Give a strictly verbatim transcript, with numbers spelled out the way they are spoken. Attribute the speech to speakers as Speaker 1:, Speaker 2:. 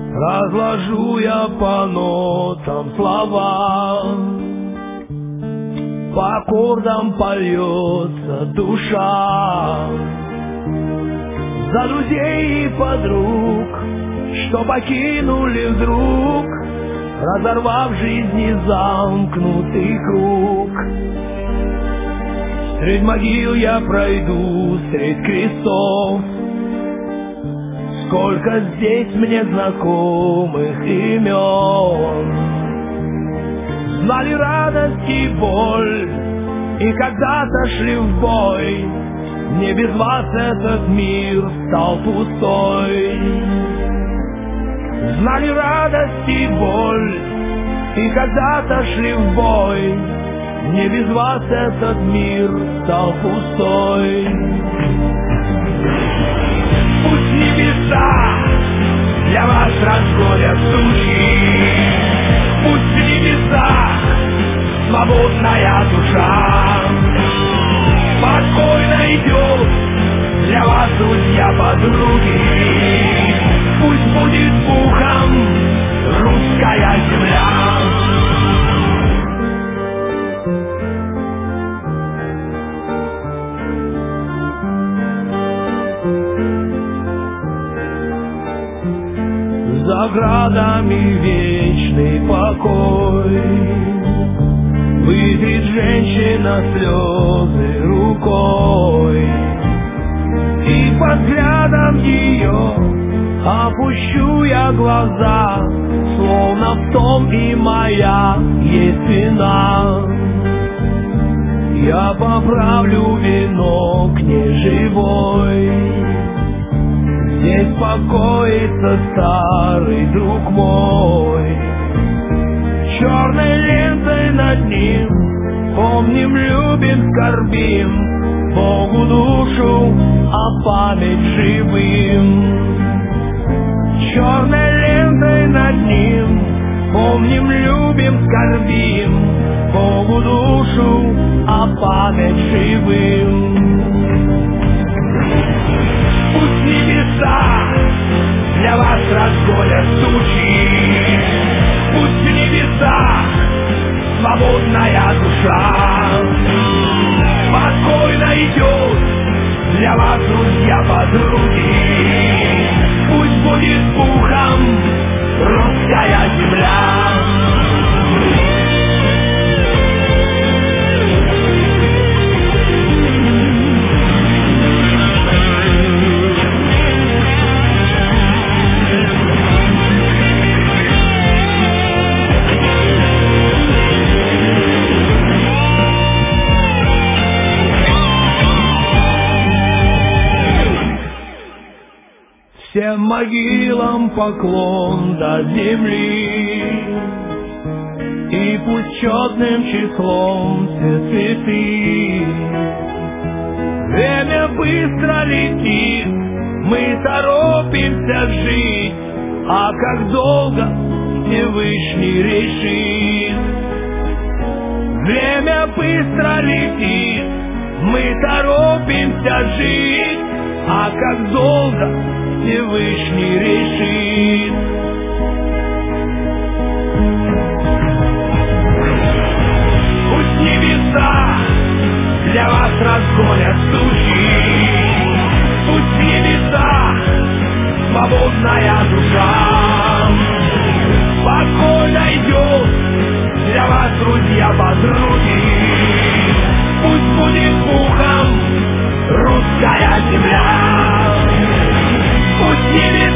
Speaker 1: Разложу я по нотам слова, по аккордам польется душа. За друзей и подруг, что покинули вдруг, разорвав жизни замкнутый круг. Средь могил я пройду, средь крестов, сколько здесь мне знакомых имен. Знали радость и боль, и когда-то шли в бой. Не без вас этот мир стал пустой. Знали радость и боль, и когда-то шли в бой. Не без вас этот мир стал пустой. Пусть небеса для вас разгонят тучи, пусть в небесах свободная душа спокойно идет для вас, друзья, подруги. Пусть будет пухом русская земля. За градами вечный покой, вытрет женщина слезы рукой, и под взглядом ее опущу я глаза, словно в том и моя есть вина. Я поправлю венок неживой, здесь покоится старый друг мой. Черной лентой над ним помним, любим, скорбим, Богу душу, а память живым. Черной лентой над ним помним, любим, скорбим, Богу душу, а память живым. Пусть небеса для вас разгонят тучи, пусть в небесах свободная душа спокойно идет для вас, друзья, подруги. Пусть будет пухом русская земля. Всем могилам поклон до земли, и пусть четным числом все цветы. Время быстро летит, мы торопимся жить, а как долго Всевышний решит. Время быстро летит, мы торопимся жить, а как долго Всевышний решит. Пусть небеса для вас разгонят тучи, пусть в небесах свободная душа спокойно идет для вас, друзья, подруги. Пусть будет пухом русская земля. Пусть небеса